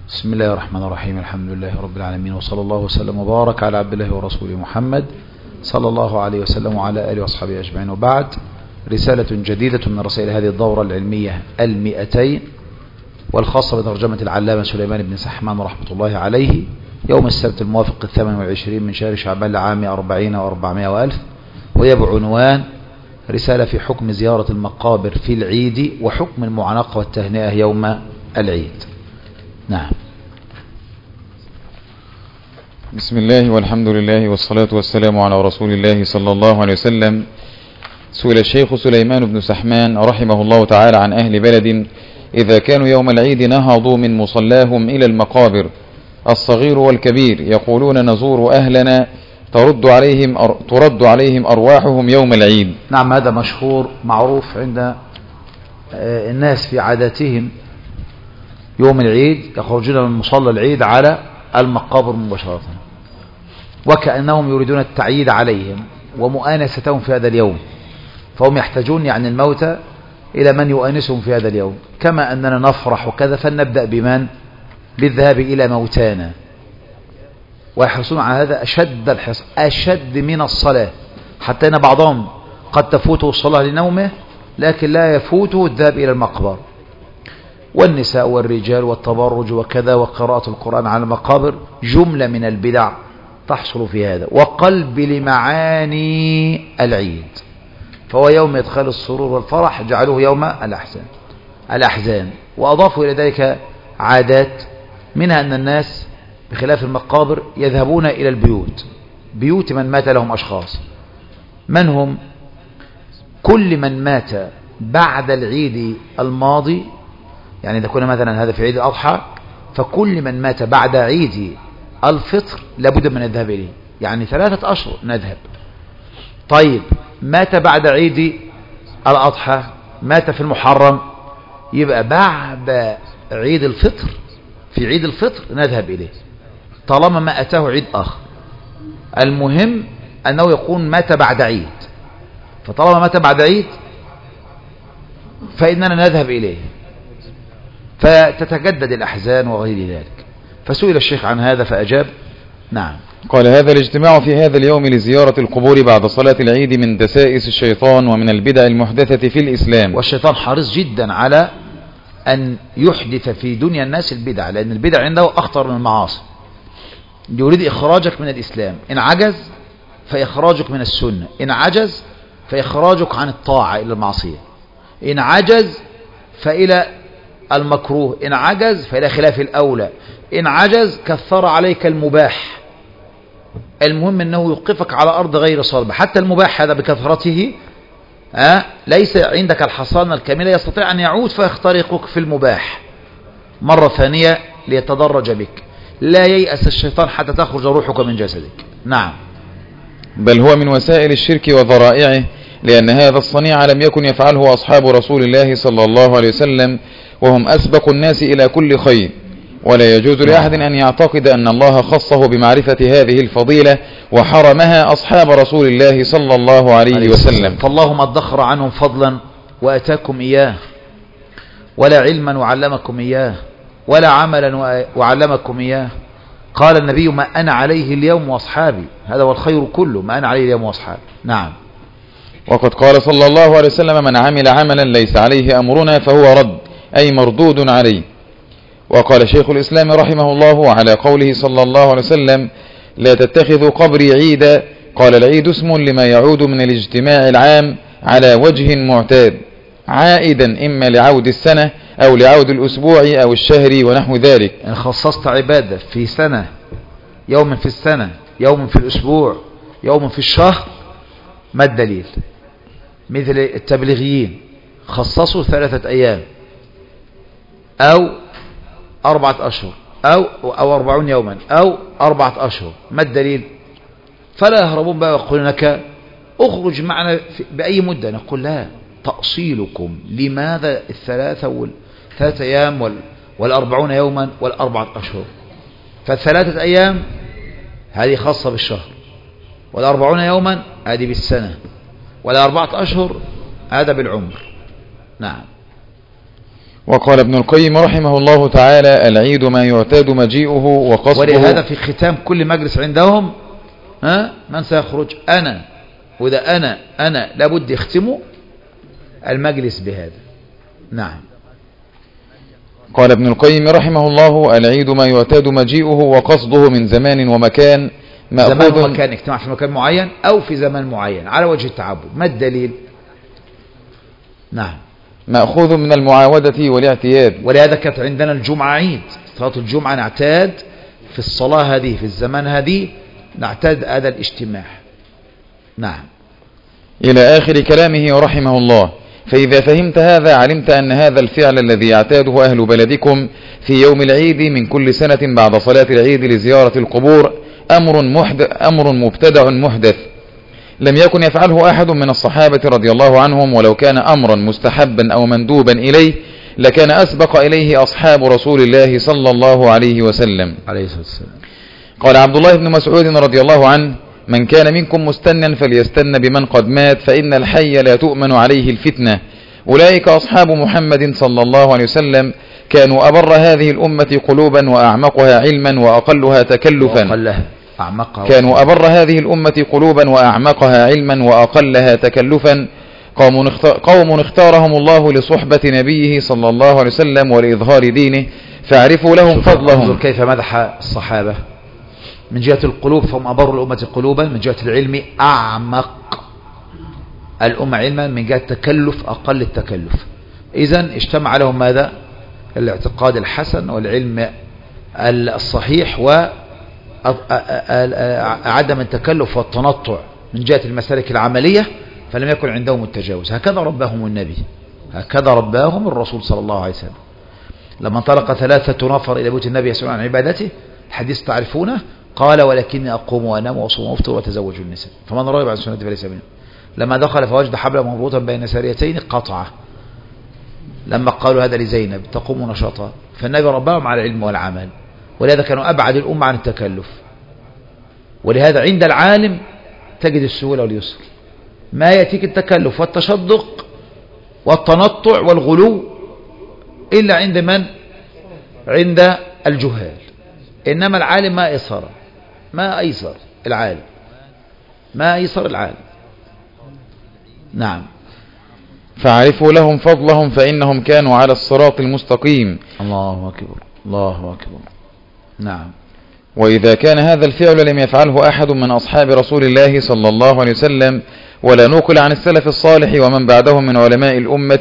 بسم الله الرحمن الرحيم. الحمد لله رب العالمين، وصلى الله وسلم وبارك على عبد الله ورسوله محمد صلى الله عليه وسلم وعلى آله وأصحابه أجمعين. وبعد، رسالة جديدة من رسائل هذه الدورة العلمية 200 والخاصة بترجمة العلامة سليمان بن سحمان رحمة الله عليه يوم السبت الموافق 28 من شهر شعبان لعام 40 و400 وألف، وهي بعنوان رسالة في حكم زيارة المقابر في العيد وحكم المعانقة والتهنئة يوم العيد. نعم. بسم الله والحمد لله والصلاة والسلام على رسول الله صلى الله عليه وسلم. سئل الشيخ سليمان بن سحمان رحمه الله تعالى عن أهل بلد إذا كانوا يوم العيد نهضوا من مصلاهم إلى المقابر الصغير والكبير يقولون نزور أهلنا ترد عليهم أرواحهم يوم العيد. نعم، هذا مشهور معروف عند الناس في عاداتهم. يوم العيد يخرجون من مصلى العيد على المقابر مباشرة، وكأنهم يريدون التعييد عليهم ومؤانستهم في هذا اليوم، فهم يحتاجون يعني الموتى إلى من يؤانسهم في هذا اليوم، كما أننا نفرح وكذا، فلنبدأ بمن؟ بالذهاب إلى موتانا، ويحرصون على هذا أشد الحرص، أشد من الصلاة، حتى أن بعضهم قد تفوته الصلاة لنومه لكن لا يفوته الذهاب إلى المقبر. والنساء والرجال والتبرج وكذا وقراءة القرآن على المقابر جملة من البدع تحصل في هذا، وقلب لمعاني العيد، فهو يوم إدخال السرور والفرح جعلوه يوم الأحزان. وأضافوا إلى ذلك عادات، منها أن الناس بخلاف المقابر يذهبون إلى بيوت من مات لهم أشخاص. من هم؟ كل من مات بعد العيد الماضي، يعني إذا كنا مثلا هذا في عيد الأضحى، فكل من مات بعد عيد الفطر لابد من الذهاب إليه، يعني 3 أشهر نذهب. طيب، مات بعد عيد الأضحى، مات في المحرم، يبقى بعد عيد الفطر، في عيد الفطر نذهب إليه طالما ما أتاه عيد آخر. المهم أنه يكون مات بعد عيد، فطالما مات بعد عيد فإننا نذهب إليه، فتتجدد الأحزان وغير ذلك. فسئل الشيخ عن هذا فأجاب. نعم. قال: هذا الاجتماع في هذا اليوم لزيارة القبور بعد صلاة العيد من دسائس الشيطان ومن البدع المحدثة في الإسلام. والشيطان حريص جدا على أن يحدث في دنيا الناس البدع، لأن البدع عنده أخطر من المعاصي. يريد إخراجك من الإسلام، إن عجز فإخراجك من السنة، إن عجز فإخراجك عن الطاعة إلى المعصية، إن عجز فإلى المكروه، إن عجز فإلى خلاف الأولى، إن عجز كثر عليك المباح. المهم أنه يوقفك على أرض غير صلبة. حتى المباح هذا بكثرته ليس عندك الحصانة الكاملة، يستطيع أن يعود فيخترقك في المباح مرة ثانية ليتدرج بك. لا ييأس الشيطان حتى تخرج روحك من جسدك. نعم. بل هو من وسائل الشرك وذرائعه، لأن هذا الصنيع لم يكن يفعله أصحاب رسول الله صلى الله عليه وسلم، وهم أسبق الناس إلى كل خير، ولا يجوز لأحد أن يعتقد أن الله خصه بمعرفة هذه الفضيلة وحرمها أصحاب رسول الله صلى الله عليه وسلم. فاللهم ادخر عنهم فضلا وأتاكم إياه، ولا علما وعلمكم إياه، ولا عملا وعلمكم إياه. قال النبي: ما أنا عليه اليوم وأصحابي، هذا هو الخير كله، ما أنا عليه اليوم وأصحابي. نعم. وقد قال صلى الله عليه وسلم: من عمل عملا ليس عليه أمرنا فهو رد، أي مردود عليه. وقال شيخ الإسلام رحمه الله على قوله صلى الله عليه وسلم: لا تتخذوا قبري عيدا. قال: العيد اسم لما يعود من الاجتماع العام على وجه معتاد، عائدا إما لعود السنة أو لعود الأسبوع أو الشهر ونحو ذلك. إن خصصت عبادة في سنة، يوم في السنة، يوم في الأسبوع، يوم في الشهر، ما الدليل؟ مثل التبليغيين خصصوا 3 أيام أو 4 أشهر أو 40 يوما أو 4 أشهر، ما الدليل؟ فلا يهربون بقى ويقولون لك اخرج معنا بأي مدة. نقول: لا، تأصيلكم لماذا 3 أيام 40 يوما 4 أشهر؟ ف3 أيام هذه خاصة بالشهر، 40 يوما هذه بالسنة، 4 أشهر هذا بالعمر. نعم. وقال ابن القيم رحمه الله تعالى: العيد ما يعتاد مجيئه وقصده. ولهذا في ختام كل مجلس عندهم من سيخرج؟ أنا، وده أنا لابد يختموا المجلس بهذا. نعم. قال ابن القيم رحمه الله: العيد ما يعتاد مجيئه وقصده من زمان ومكان، زمان ومكان، اجتماع في مكان معين أو في زمان معين على وجه التعبد. ما الدليل؟ نعم. مأخوذ من المعاودة والاعتياد. ولهذا كانت عندنا الجمعة عيد، صلاة الجمعة نعتاد في الصلاة هذه، في الزمان هذه نعتاد هذا الاجتماع. نعم. إلى آخر كلامه رحمه الله. فإذا فهمت هذا علمت أن هذا الفعل الذي يعتاده أهل بلدكم في يوم العيد من كل سنة بعد صلاة العيد لزيارة القبور أمر مبتدع محدث، لم يكن يفعله أحد من الصحابة رضي الله عنهم، ولو كان أمرا مستحبا أو مندوبا إليه لكان أسبق إليه أصحاب رسول الله صلى الله عليه وسلم. قال عبد الله بن مسعود رضي الله عنه: من كان منكم مستنا فليستن بمن قد مات، فإن الحي لا تؤمن عليه الفتنة. أولئك أصحاب محمد صلى الله عليه وسلم، كانوا أبر هذه الأمة قلوبا وأعمقها علما وأقلها تكلفا. كانوا أبر هذه الأمة قلوبا وأعمقها علما وأقلها تكلفا، قوم اختارهم الله لصحبة نبيه صلى الله عليه وسلم ولإظهار دينه، فاعرفوا لهم فضلهم. كيف مدح الصحابة من جهة القلوب، فهم أبر الأمة قلوبا، من جهة العلم أعمق الأمة علما، من جهة التكلف أقل التكلف. إذن اجتمع لهم ماذا؟ الاعتقاد الحسن والعلم الصحيح وعدم التكلف والتنطع من جهة المسالك العملية، فلم يكن عندهم التجاوز. هكذا رباهم النبي، هكذا رباهم الرسول صلى الله عليه وسلم. لما انطلق 3 نفر إلى بيت النبي يسألون عن عبادته، الحديث تعرفونه، قال: ولكني أقوم وأنام وأصوم وأفطر وأتزوج النساء، فمن رغب عن سنتي فليس مني. لما دخل فوجد حبلا مربوطا بين ساريتين قطعه. لما قالوا هذا لزينب تقوم نشاطها، فالنبي رباهم على العلم والعمل، ولهذا كانوا أبعد الأمة عن التكلف. ولهذا عند العالم تجد السهولة واليسر، ما يأتيك التكلف والتشدق والتنطع والغلو إلا عند من؟ عند الجهال. إنما العالم ما أيسر، ما أيسر العالم، ما أيسر العالم. نعم. فاعرفوا لهم فضلهم فإنهم كانوا على الصراط المستقيم. الله أكبر، الله أكبر. نعم. وإذا كان هذا الفعل لم يفعله أحد من أصحاب رسول الله صلى الله عليه وسلم، ولا نقل عن السلف الصالح ومن بعدهم من علماء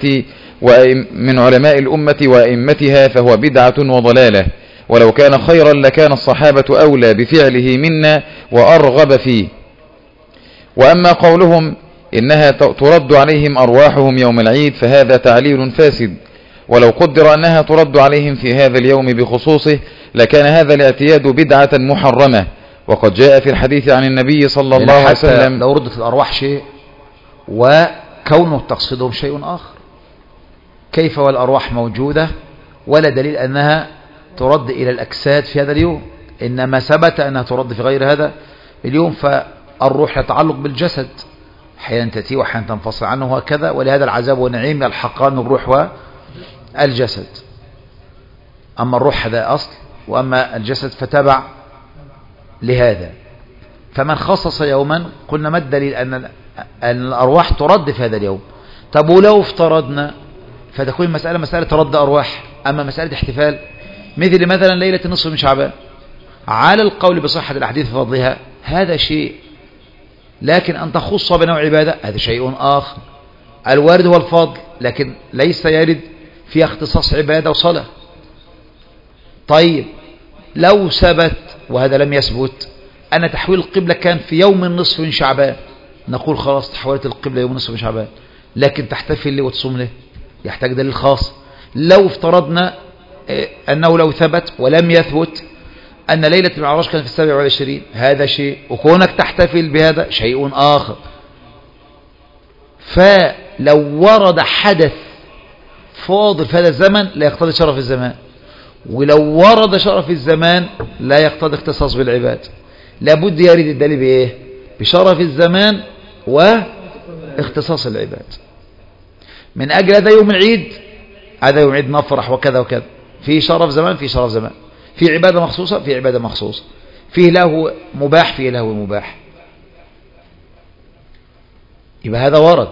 الأمة وأئمتها، فهو بدعة وضلالة، ولو كان خيرا لكان الصحابة أولى بفعله منا وأرغب فيه. وأما قولهم إنها ترد عليهم أرواحهم يوم العيد فهذا تعليل فاسد، ولو قدر أنها ترد عليهم في هذا اليوم بخصوصه لكان هذا الاعتياد بدعة محرمة، وقد جاء في الحديث عن النبي صلى الله عليه وسلم: لو ردت الأرواح شيء وكونه تقصدهم شيء آخر، كيف والأرواح موجودة ولا دليل أنها ترد إلى الأجساد في هذا اليوم، إنما ثبت أنها ترد في غير هذا اليوم. فالروح يتعلق بالجسد، أحيانا تأتي وأحيانا تنفصل عنه وهكذا، ولهذا العذاب والنعيم يلحقان الروح والجسد. أما الروح هذا أصل، وأما الجسد فتبع لهذا. فمن خصص يوما قلنا ما الدليل أن الأرواح ترد في هذا اليوم؟ طب ولو افترضنا فتكون المسألة مسألة رد أرواح، أما مسألة احتفال مثلا ليلة النصف من شعبان، على القول بصحة الأحاديث فضلها هذا شيء، لكن أن تخص بنوع عبادة هذا شيء آخر. الوارد هو الفضل، لكن ليس يرد في اختصاص عبادة وصلاة. طيب لو ثبت، وهذا لم يثبت، أن تحويل القبلة كان في يوم النصف من شعبان، نقول خلاص تحولت القبلة يوم النصف من شعبان، لكن تحتفل ليه وتصوم ليه؟ يحتاج دليل خاص. لو افترضنا أنه لو ثبت ولم يثبت أن ليلة المعراج كانت في 27، هذا شيء، وكونك تحتفل بهذا شيء آخر. فلو ورد حدث فاضل في هذا الزمن لا يقتضي شرف الزمان، ولو ورد شرف الزمان لا يقتضي اختصاص بالعباد. لابد يرد الدليل بإيه؟ بشرف الزمان واختصاص العباد. من أجل هذا يوم العيد هذا يوم عيد نفرح وكذا وكذا. في شرف زمان، في شرف زمان، في عبادة مخصوصة، في عبادة مخصوصة، فيه له مباح، فيه له مباح. يبقى هذا ورد.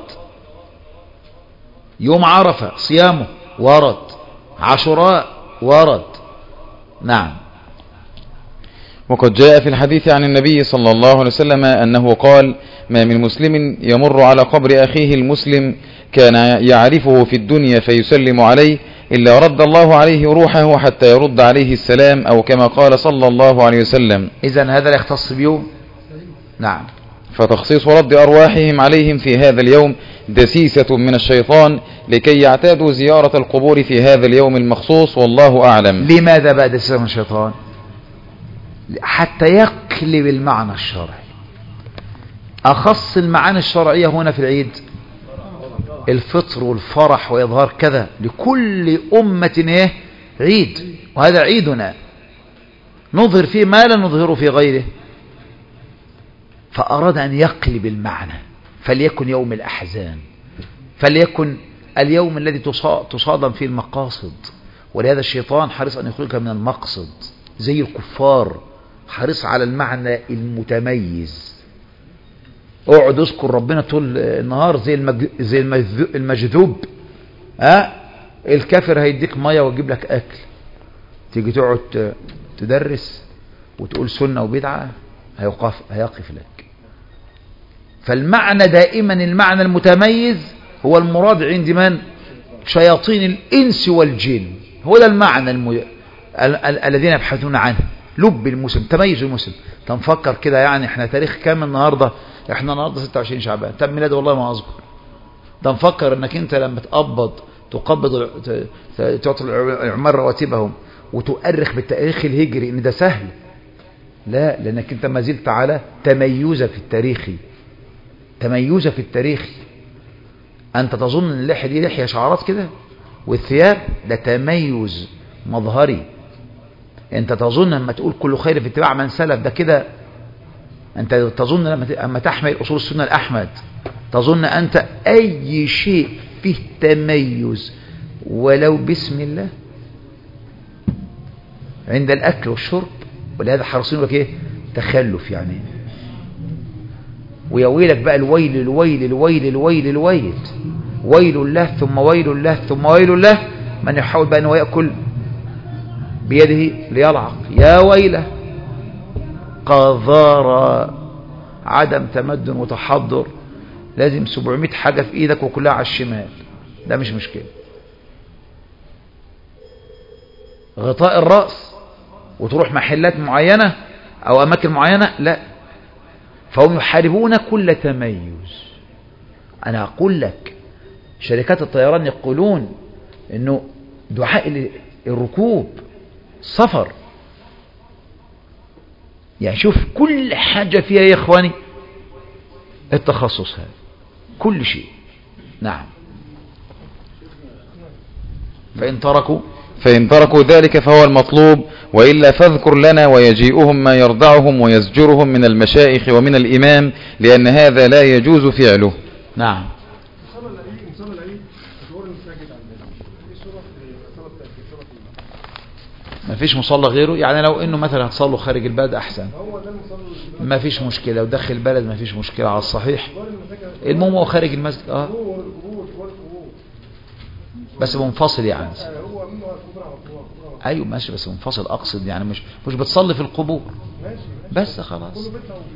يوم عرفة صيامه ورد، عاشوراء ورد. نعم. وقد جاء في الحديث عن النبي صلى الله عليه وسلم أنه قال: ما من مسلم يمر على قبر أخيه المسلم كان يعرفه في الدنيا فيسلم عليه إلا رد الله عليه روحه حتى يرد عليه السلام، أو كما قال صلى الله عليه وسلم. إذن هذا لا يختص بيوم. نعم. فتخصيص رد أرواحهم عليهم في هذا اليوم دسيسة من الشيطان لكي يعتادوا زيارة القبور في هذا اليوم المخصوص، والله أعلم. لماذا بقى دسيسة من الشيطان؟ حتى يقلب المعنى الشرعي. أخص المعاني الشرعية هنا في العيد الفطر والفرح وإظهار كذا، لكل أمة عيد، وهذا عيدنا نظهر فيه ما لا نظهره في غيره. فأراد أن يقلب المعنى، فليكن يوم الأحزان، فليكن اليوم الذي تصادم فيه المقاصد. ولهذا الشيطان حريص أن يخرجك من المقصد، زي الكفار حريص على المعنى المتميز. اقعد اذكر ربنا طول النهار زي المجذوب. الكافر هيديك ميه ويجيب لك اكل، تيجي تقعد تدرس وتقول سنه وبدعه هيقف لك. فالمعنى دائما المعنى المتميز هو المراد عند من؟ شياطين الانس والجن. هو ده المعنى الذين يبحثون عنه. لب المسلم، تميز المسلم. تنفكر كده يعني احنا تاريخ كام النهارده؟ احنا النهارده 26 شعبان، تم ميلاد والله ما اذكر. ده نفكر انك انت لما تقبض تعطي العمال رواتبهم وتؤرخ بالتاريخ الهجري ان ده سهل. لا، لانك انت ما زلت على تميز في التاريخ. تميز في التاريخ. انت تظن ان اللحيه دي لحيه شعارات كده، والثياب ده تميز مظهري. انت تظن لما تقول كل خير في اتباع من سلف ده كده، انت تظن لما تحمل اصول السنه الاحمد، تظن انت اي شيء فيه تميز ولو بسم الله عند الاكل والشرب. ولهذا حرصين لك ايه؟ تخلف يعني. ويا ويلك بقى الويل الويل الويل الويل الويل، ويل له ثم ويل له ثم ويل له من يحاول بقى انه ياكل بيده ليلعق. يا ويله قذارة، عدم تمدن وتحضر. لازم 700 حاجة في ايدك وكلها على الشمال، ده مش مشكلة. غطاء الرأس وتروح محلات معينة او اماكن معينة، لا. فهم يحاربون كل تميز. انا اقول لك شركات الطيران يقولون انه دعاء الركوب سفر. يعني شوف كل حاجة فيها يا إخواني التخصص هذا، كل شيء. نعم. فإن تركوا ذلك فهو المطلوب، وإلا فاذكر لنا ويجيئهم ما يرضعهم ويزجرهم من المشايخ ومن الإمام، لأن هذا لا يجوز فعله. نعم. ما فيش مصلى غيره، يعني لو انه مثلا هتصلوا خارج البلد احسن، ما فيش مشكلة. وداخل البلد ما فيش مشكلة على الصحيح. المهم هو خارج المسجد بس منفصل يعني. ايوه ماشي، بس منفصل اقصد يعني مش بتصلي في القبور بس خلاص.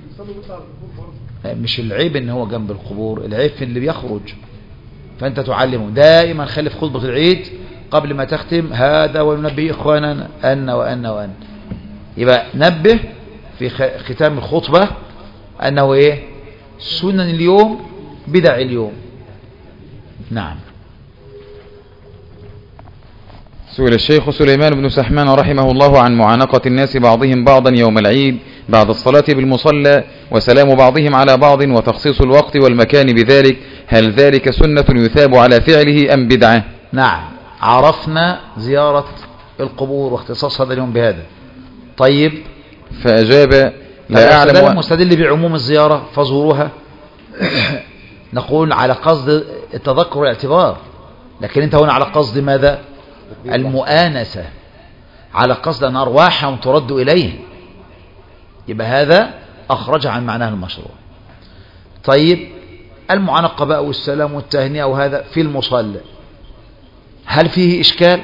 مش العيب ان هو جنب القبور، العيب في اللي بيخرج. فانت تعلمه دائما، خلي في خطبة العيد قبل ما تختم هذا وننبه إخواننا أن يبقى نبه في ختام الخطبة أنه إيه؟ سنن اليوم بدع اليوم. نعم. سئل الشيخ سليمان بن سحمان رحمه الله عن معانقة الناس بعضهم بعضا يوم العيد بعد الصلاة بالمصلى وسلام بعضهم على بعض وتخصيص الوقت والمكان بذلك، هل ذلك سنة يثاب على فعله أم بدعة؟ نعم، عرفنا زيارة القبور واختصاص هذا اليوم بهذا. طيب، فأجاب لا أعلم. مستدل بعموم الزيارة فزوروها. نقول على قصد التذكر والاعتبار. لكن أنت هنا على قصد ماذا؟ المؤانسة، على قصد أن أرواحهم ترد إليه، يبقى هذا أخرج عن معناه المشروع. طيب المعانقة بقى والسلام والتهنئة وهذا في المصلى هل فيه إشكال؟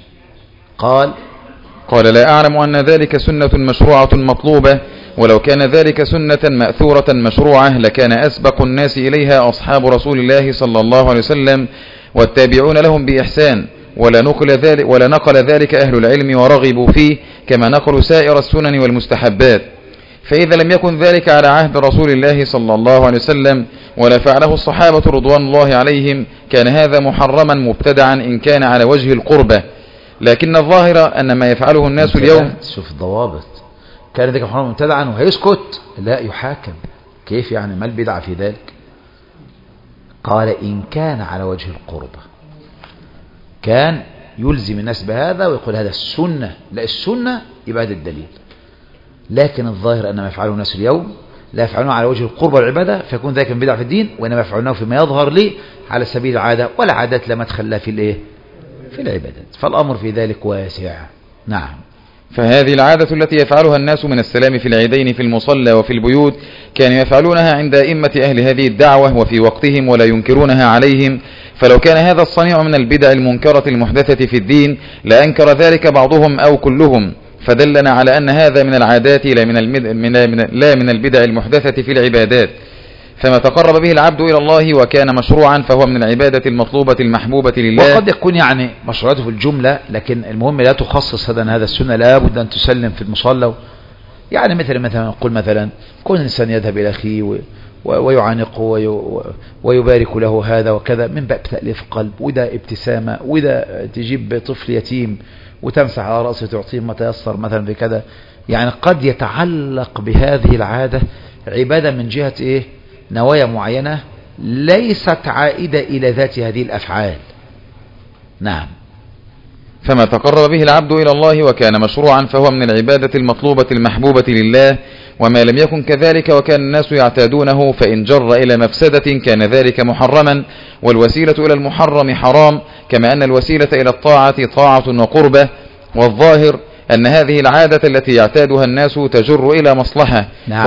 قال لا أعلم أن ذلك سنة مشروعة مطلوبة، ولو كان ذلك سنة مأثورة مشروعة لكان أسبق الناس إليها أصحاب رسول الله صلى الله عليه وسلم والتابعون لهم بإحسان، ولا نقل ذلك أهل العلم ورغبوا فيه كما نقل سائر السنن والمستحبات. فإذا لم يكن ذلك على عهد رسول الله صلى الله عليه وسلم ولا فعله الصحابة رضوان الله عليهم كان هذا محرما مبتدعا إن كان على وجه القربة. لكن الظاهر أن ما يفعله الناس اليوم، شوف الضوابط، كان ذلك محرما مبتدعا وهيسكت؟ لا، يحاكم. كيف يعني؟ ما البدعة في ذلك؟ قال إن كان على وجه القربة، كان يلزم الناس بهذا ويقول هذا السنة، لا السنة يبقى هذا الدليل. لكن الظاهر أن ما يفعله الناس اليوم لا يفعلونه على وجه القربة والعبادة، فيكون ذلك من بدع في الدين، وإنما يفعلونه فيما يظهر لي على سبيل العادة، والعادات لا مدخل لها في الايه؟ في العبادات. فالأمر في ذلك واسع. نعم. فهذه العادة التي يفعلها الناس من السلام في العيدين في المصلى وفي البيوت كانوا يفعلونها عند أئمة أهل هذه الدعوة وفي وقتهم ولا ينكرونها عليهم. فلو كان هذا الصنيع من البدع المنكرة المحدثة في الدين لأنكر ذلك بعضهم أو كلهم، فدلنا على أن هذا من العادات لا من البدع المحدثة في العبادات. فما تقرب به العبد إلى الله وكان مشروعا فهو من العبادة المطلوبة المحبوبة لله. وقد يكون يعني مشروعاته في الجملة، لكن المهم لا تخصص هذا السنة لا بد أن تسلم في المصلى. يعني مثلا نقول مثلا كون الإنسان يذهب إلى أخيه ويعانقه ويبارك له هذا وكذا من باب تأليف قلب، وده ابتسامة، وده تجيب طفل يتيم وتمسح على رأسه تعطيه ما تيسر مثلا في كذا. يعني قد يتعلق بهذه العادة عبادة من جهة إيه؟ نوايا معينة ليست عائدة إلى ذات هذه الأفعال. نعم. فما تقرب به العبد إلى الله وكان مشروعا فهو من العبادة المطلوبة المحبوبة لله، وما لم يكن كذلك وكان الناس يعتادونه فإن جر إلى مفسدة كان ذلك محرما، والوسيلة إلى المحرم حرام، كما أن الوسيلة إلى الطاعة طاعة وقربة. والظاهر أن هذه العادة التي يعتادها الناس تجر إلى مصلحة. نعم.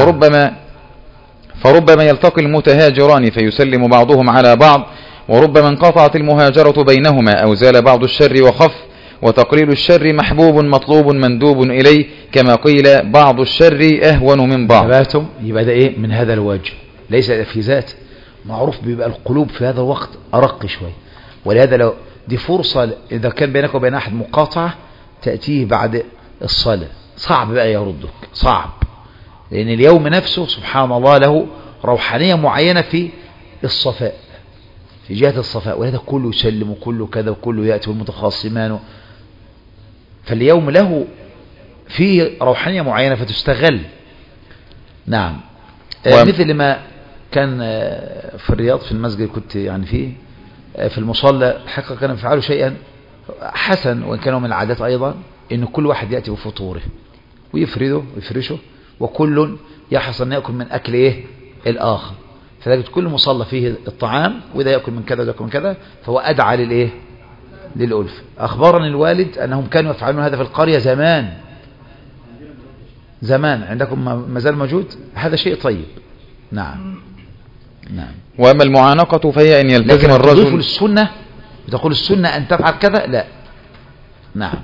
فربما يلتقي المتهاجران فيسلم بعضهم على بعض، وربما انقطعت المهاجرة بينهما أو زال بعض الشر وخف، وتقليل الشر محبوب مطلوب مندوب إليه، كما قيل بعض الشر أهون من بعض. يبقى ده إيه؟ من هذا الوجه ليس في ذات معروف، بيبقى القلوب في هذا الوقت أرق شوي، ولهذا لو دي فرصة إذا كان بينك وبين أحد مقاطعة تأتيه بعد الصلاة صعب بقى يردك، صعب، لأن اليوم نفسه سبحان الله له روحانية معينة في الصفاء، في جهة الصفاء، ولهذا كله يسلم وكله كذا وكله يأتي والمتخاصمان، فاليوم له في روحانية معينة فتستغل. نعم. مثل ما كان في الرياض في المسجد كنت يعني فيه في المصلى حقا كانوا يفعلوا شيئا حسن وإن كانوا من العادات أيضا، إن كل واحد يأتي بفطوره ويفرده ويفرشه، وكل يحرص أن يأكل من أكل إيه الآخر، فلذلك كل مصلى فيه الطعام، وإذا يأكل من كذا وإذا يأكل من كذا، فهو أدعى للإيه للألف. أخبرني الوالد أنهم كانوا يفعلون هذا في القرية زمان. عندكم ما زال موجود هذا شيء طيب. نعم. نعم. وأما المعانقة فهي أن يلتزم الرجل تضيف للسنة بتقول السنة أن تفعل كذا، لا. نعم.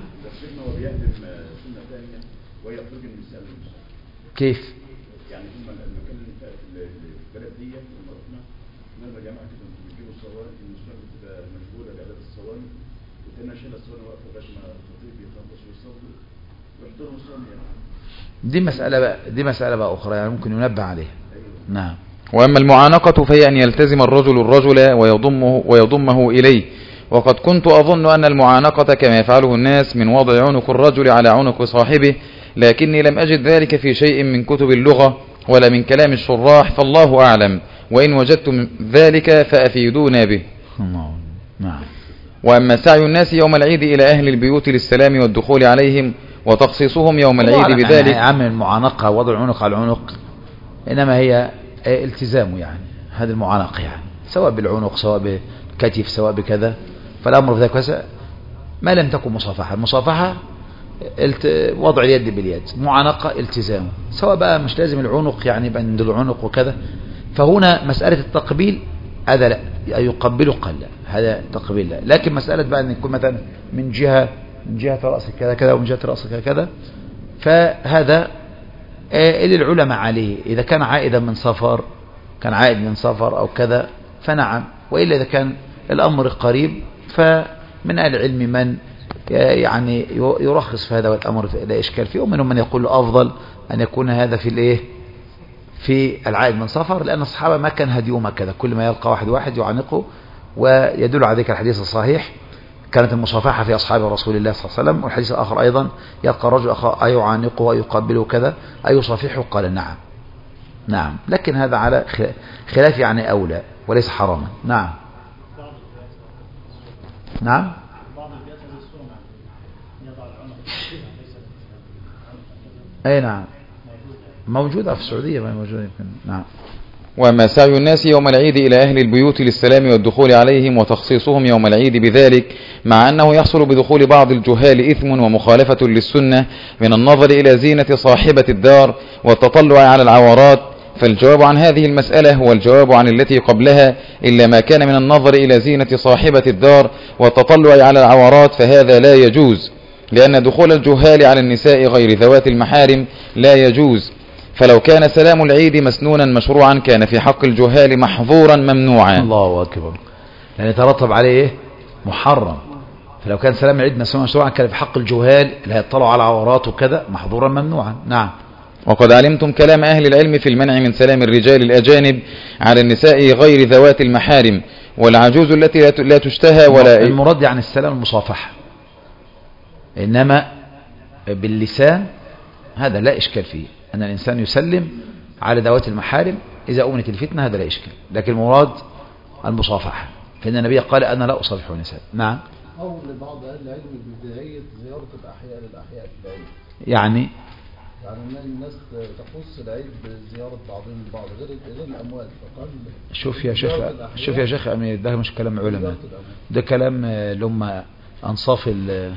كيف؟ يعني هم المكان اللي في البلد دي لما رحنا نرجع جماعه كده بيجيبوا الصواني، المسلمين بتبقى مشغوله باعداد الصواني، وكنا شايله الصواني واقفه لغايه ما الخطيب يخلص ويصلي ويحضروا الصواني يعني. دي مسألة بقى أخرى يعني ممكن ينبه عليها. نعم. وأما المعانقة فهي أن يلتزم الرجل ويضمه إليه. وقد كنت أظن أن المعانقة كما يفعله الناس من وضع عنق الرجل على عنق صاحبه، لكني لم أجد ذلك في شيء من كتب اللغة ولا من كلام الشراح، فالله أعلم، وإن وجدتم ذلك فأفيدونا به. نعم. وأما سعي الناس يوم العيد إلى أهل البيوت للسلام والدخول عليهم وتخصيصهم يوم العيد بذلك، عام المعانقة وضع العنق على العنق إنما هي التزامه، يعني هذا المعانقة يعني سواء بالعنق سواء بالكتف سواء بكذا، فالأمر في ذلك واسع ما لم تكن مصافحة. المصافحة وضع اليد باليد، معانقة التزام، سواء بقى مش لازم العنق يعني بند العنق وكذا. فهنا مسألة التقبيل هذا لا، يقبله قل لا، هذا تقبيل لا. لكن مسألة بقى أن يكون مثلا من جهة رأسك كذا كذا ومن جهة رأسك كذا، فهذا للعلماء عليه. إذا كان عائدا من سفر، كان عائد من سفر أو كذا فنعم، وإلا إذا كان الأمر قريب فمن أهل العلم من يعني يرخص في هذا، والأمر لا إشكال فيه. ومنهم من يقول أفضل أن يكون هذا في الإيه في العائد من سفر، لأن الصحابة ما كان هديهم هكذا، كل ما يلقى واحد يعانقه. ويدل على ذلك الحديث الصحيح كانت المصافحة في أصحاب رسول الله صلى الله عليه وسلم. والحديث الآخر أيضا يلقى الرجل أخاه أيعانقه ويقبله كذا أيصافحه، قال نعم. لكن هذا على خلاف يعني أولى وليس حراما. نعم أي نعم، موجودة في السعودية، ما موجودة يمكن. نعم. وأما سعي الناس يوم العيد إلى أهل البيوت للسلام والدخول عليهم وتخصيصهم يوم العيد بذلك، مع أنه يحصل بدخول بعض الجهال إثم ومخالفة للسنة من النظر إلى زينة صاحبة الدار والتطلع على العورات، فالجواب عن هذه المسألة هو الجواب عن التي قبلها، إلا ما كان من النظر إلى زينة صاحبة الدار والتطلع على العورات فهذا لا يجوز، لأن دخول الجهال على النساء غير ذوات المحارم لا يجوز. فلو كان سلام العيد مسنونا مشروعا كان في حق الجهال محظورا ممنوعا. الله أكبر. يعني يترتب عليه محرم. فلو كان سلام العيد مسنونا مشروعا كان في حق الجهال اللي هيطلعوا على عورات وكذا محظورا ممنوعا. نعم. وقد علمتم كلام أهل العلم في المنع من سلام الرجال الأجانب على النساء غير ذوات المحارم والعجوز التي لا تشتهى ولا المراد يعني السلام المصافحة، إنما باللسان هذا لا إشكال فيه، أن الإنسان يسلم على ذوات المحارم إذا أمنت الفتنة، هذا لا إشكال. لكن المراد المصافحة، فإن النبي قال أنا لا أصافح النساء. نعم. أو لبعض أهل العلم بداية زيارة الأحياء للأحياء في العيد، يعني الناس تخص العيد بزيارة بعضهم البعض غير الأموال. فقال شوف يا شيخ أمير، ده مش كلام علماء، ده كلام اللي هم أنصاف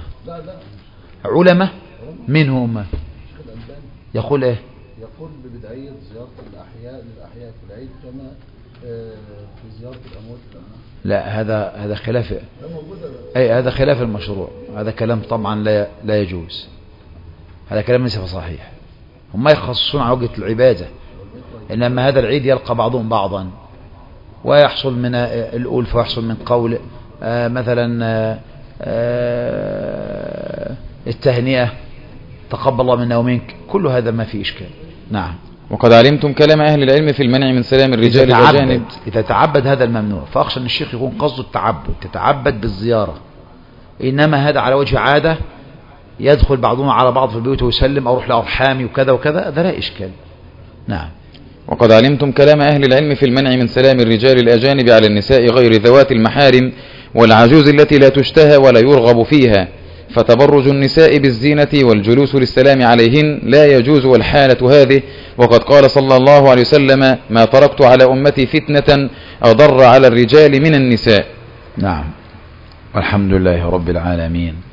علماء منهم. يقول إيه؟ يقول ببداية زيارة الأحياء للأحياء في العيد كما في زيارة الأموات في الأموات. لا، هذا خلاف، أي هذا خلاف المشروع، هذا كلام طبعا لا يجوز، هذا كلام ليس صحيح. هم يخصصون على وجهة العبادة، إنما هذا العيد يلقى بعضهم بعضا ويحصل من الألف ويحصل من قول مثلا التهنئة تقبل الله منا ومنك، كل هذا ما فيه إشكال. نعم. وقد علمتم كلام أهل العلم في المنع من سلام الرجال الأجانب إذا تعبد هذا الممنوع، فأخشى أن الشيخ يكون قصده التعبد، تتعبد بالزيارة، إنما هذا على وجه عادة يدخل بعضهم على بعض في البيوت ويسلم أو روح لأرحامي وكذا وكذا، هذا لا إشكال. نعم. وقد علمتم كلام أهل العلم في المنع من سلام الرجال الأجانب على النساء غير ذوات المحارم والعجوز التي لا تشتهى ولا يرغب فيها، فتبرج النساء بالزينة والجلوس للسلام عليهن لا يجوز والحالة هذه. وقد قال صلى الله عليه وسلم ما تركت على أمتي فتنة أضر على الرجال من النساء. نعم. والحمد لله رب العالمين.